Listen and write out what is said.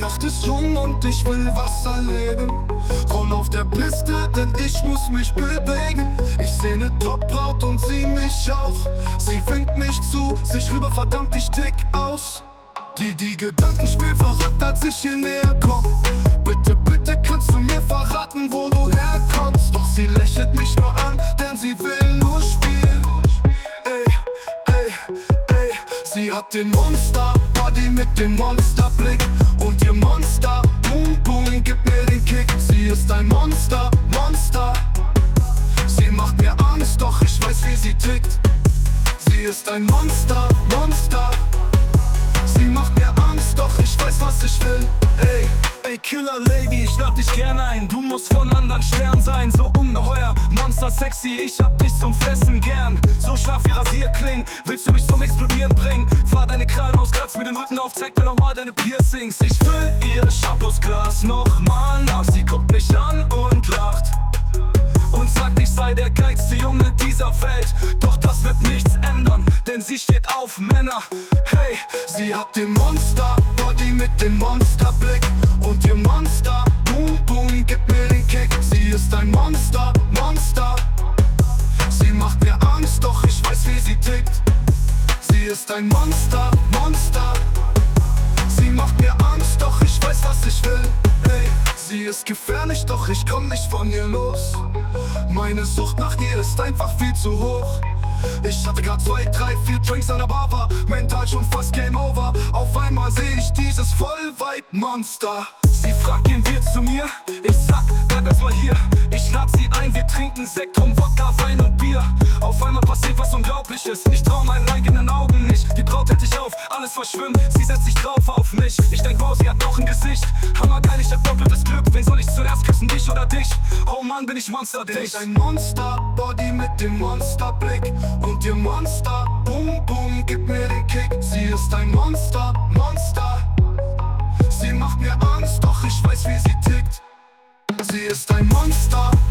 Nacht ist jung und ich will was erleben. Roll auf der Piste, denn ich muss mich bewegen. Ich seh ne Top-Braut und sie mich auch. Sie winkt mich zu, sich rüber, verdammt, ich tick aus. Die Gedankenspiel verrückt, als ich hier näher komm. Bitte, bitte kannst du mir verraten, wo du herkommst. Doch sie lächelt mich nur an, denn sie will nur spielen. Ey, sie hat den Monster-Body mit dem Monsterblick. Und ihr Monster, Boom Boom, gibt mir den Kick. Sie ist ein Monster, Monster. Sie macht mir Angst, doch ich weiß, wie sie tickt. Sie ist ein Monster, Monster. Sie macht mir Angst, doch ich weiß, was ich will. Ey, Killer Lady, ich lad dich gerne ein. Du musst von anderen Sternen sein, so ungeheuer, Monster sexy, ich hab dich zum Fressen gern. So scharf wie Rasierklingen, willst du mich zum Explodieren bringen? Fahr deine Krallen aus, kratz mir den Rücken auf, zeig mir nochmal deine Piercings. Ich füll ihr Shampoosglas nochmal nach. Sie guckt mich an und lacht und sagt, ich sei der geilste Junge dieser Welt. Doch das wird nichts ändern, denn sie steht auf Männer. Hey, sie hat den Monster-Body mit dem Monsterblick. Und ihr Monster, Boom Boom, gibt mir den Kick. Sie ist ein Monster, Monster. Sie macht mir Angst, doch ich weiß, wie sie tickt. Sie ist ein Monster, Monster. Sie macht mir Angst, doch ich weiß, was ich will. Ey, sie ist gefährlich, doch ich komm nicht von ihr los. Meine Sucht nach ihr ist einfach viel zu hoch. Ich hatte grad 2, 3, 4 Drinks an der Bar, war mental schon fast Game Over. Auf einmal seh ich dieses Vollweib-Monster. Sie fragt, gehen wir zu mir? Ich sag, bleib erst mal hier. Ich lad sie ein, wir trinken Sekt, Rum, Wodka, Wein und Bier. Auf einmal passiert was Unglaubliches, ich trau meinen eigenen Augen nicht. Die Braut hält sich auf, alles verschwimmt, sie setzt sich drauf auf mich. Ich denk, wow, sie hat noch ein Gesicht. Hammergeil, ich hab doppeltes Glück. Wen soll ich zuerst küssen, dich oder dich? Oh Mann, bin ich Monster-Dich. Ein Monster-Body mit dem Monsterblick. Und ihr Monster, Boom Boom, gibt mir den Kick. Sie ist ein Monster, Monster. Sie macht mir Angst, doch ich weiß, wie sie tickt. Sie ist ein Monster.